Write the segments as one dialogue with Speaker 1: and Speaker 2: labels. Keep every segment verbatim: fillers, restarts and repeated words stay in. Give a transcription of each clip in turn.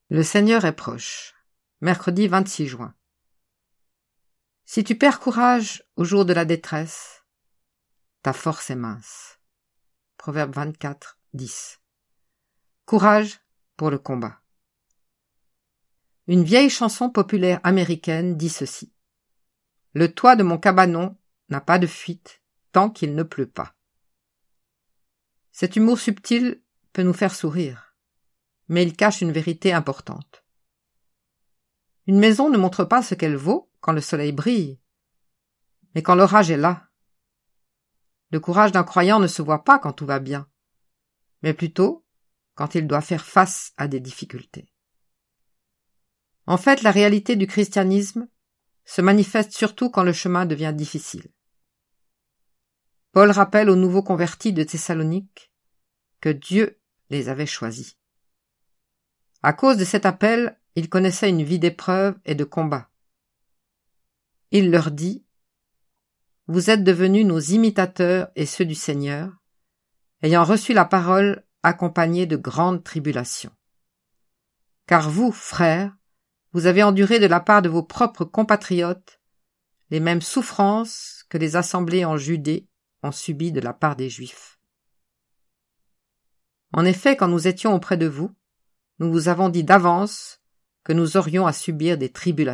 Speaker 1: Le Seigneur est proche. Mercredi vingt-six juin. Si tu perds courage au jour de la détresse, ta force est mince. Proverbe vingt-quatre, dix. Courage pour le combat. Une vieille chanson populaire américaine dit ceci. Le toit de mon cabanon n'a pas de fuite tant qu'il ne pleut pas. Cet humour subtil peut nous faire sourire, mais il cache une vérité importante. Une maison ne montre pas ce qu'elle vaut quand le soleil brille, mais quand l'orage est là. Le courage d'un croyant ne se voit pas quand tout va bien, mais plutôt quand il doit faire face à des difficultés. En fait, la réalité du christianisme se manifeste surtout quand le chemin devient difficile. Paul rappelle aux nouveaux convertis de Thessalonique que Dieu les avait choisis. À cause de cet appel, il connaissait une vie d'épreuve et de combat. Il leur dit « Vous êtes devenus nos imitateurs et ceux du Seigneur, ayant reçu la parole accompagnée de grandes tribulations. Car vous, frères, vous avez enduré de la part de vos propres compatriotes les mêmes souffrances que les assemblées en Judée ont subies de la part des Juifs. En effet, quand nous étions auprès de vous, nous vous avons dit d'avance que nous aurions à subir des tribulations. »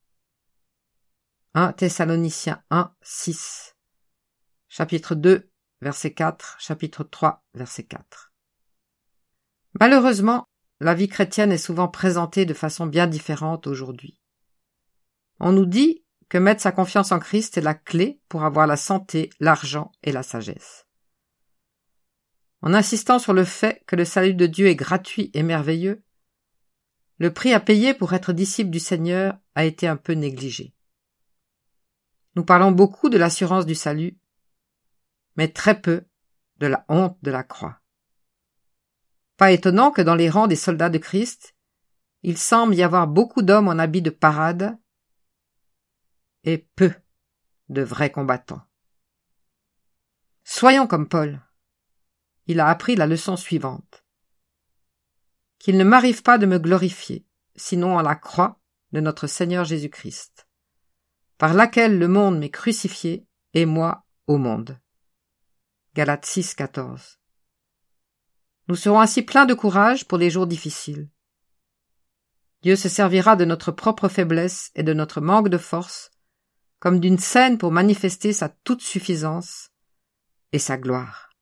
Speaker 1: un Thessaloniciens un, six, chapitre deux, verset quatre, chapitre trois, verset quatre. Malheureusement, la vie chrétienne est souvent présentée de façon bien différente aujourd'hui. On nous dit que mettre sa confiance en Christ est la clé pour avoir la santé, l'argent et la sagesse. En insistant sur le fait que le salut de Dieu est gratuit et merveilleux, le prix à payer pour être disciple du Seigneur a été un peu négligé. Nous parlons beaucoup de l'assurance du salut, mais très peu de la honte de la croix. Pas étonnant que dans les rangs des soldats de Christ, il semble y avoir beaucoup d'hommes en habit de parade et peu de vrais combattants. Soyons comme Paul. Il a appris la leçon suivante. Qu'il ne m'arrive pas de me glorifier, sinon à la croix de notre Seigneur Jésus-Christ, par laquelle le monde m'est crucifié et moi au monde. Galates six, quatorze. Nous serons ainsi pleins de courage pour les jours difficiles. Dieu se servira de notre propre faiblesse et de notre manque de force comme d'une scène pour manifester sa toute suffisance et sa gloire.